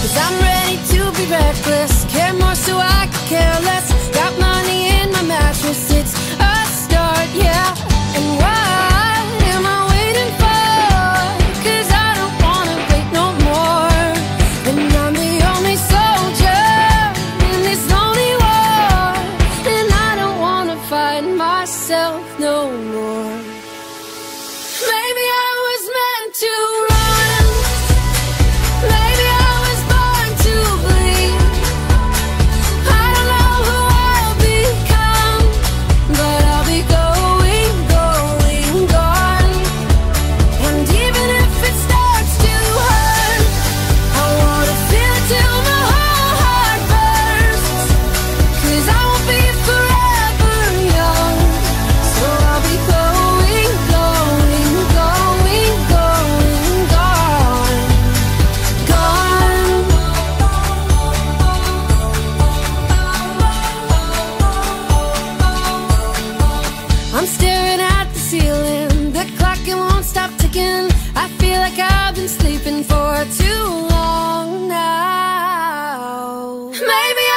'Cause I'm ready to be reckless, care more so I could care less. Got money in my mattress, it's a start, yeah. And what am I waiting for? 'Cause I don't wanna wait no more. And I'm the only soldier in this lonely war, and I don't wanna fight myself no more. Maybe I was meant to run, maybe I was born to bleed. I don't know who I'll become, but I'll be going, going, gone. And even if it starts to hurt, I wanna feel it till my whole heart bursts. 'Cause I won't be forever young, so I'll be going, going, going, going, gone, gone. I'm staring at the ceiling, the clock it won't stop ticking. I feel like I've been sleeping for too long now. Maybe